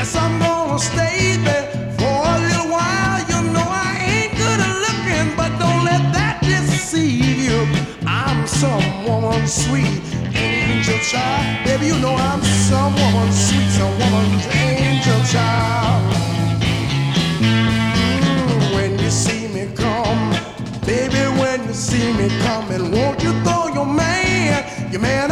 Yes, I'm gonna stay there for a little while. You know I ain't good at looking, but don't let that deceive you. I'm some woman's sweet angel child. Baby, you know I'm some woman's sweet, some woman's angel child. When you see me come, baby, when you see me coming, won't you throw your man